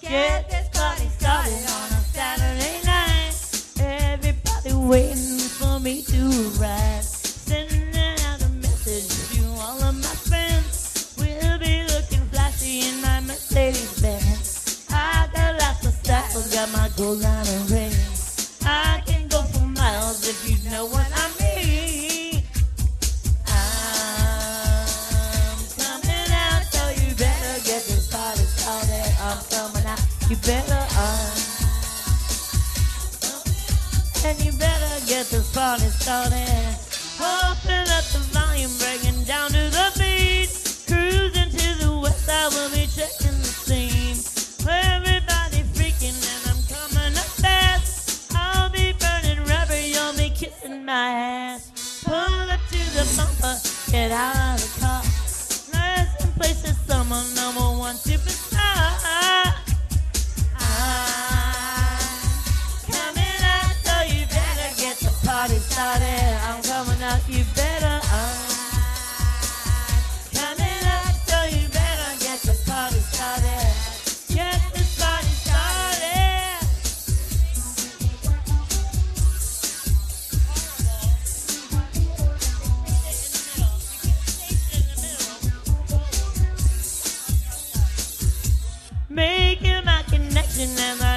Get this party started on a Saturday night. Everybody waiting for me to arrive. Sending out a message to all of my friends. We'll be looking flashy in my Mercedes Benz. I got lots of style, got my gold line ring. I can go for miles if you know what I mean. I'm coming out, so you better get this party started. I'm coming out, you better and you better get this party started. Open up the volume, breaking down to the beat. Cruising to the west side, we'll be checking the scene. Everybody freaking and I'm coming up fast. I'll be burning rubber, you'll be kissing my ass. Pull up to the bumper, get out of the car. Nice and place this summer #1 superstar. Coming out, so you better get the party started. I'm coming out, you better. Coming out, so you better get the party started. Get this party started. Making my connection and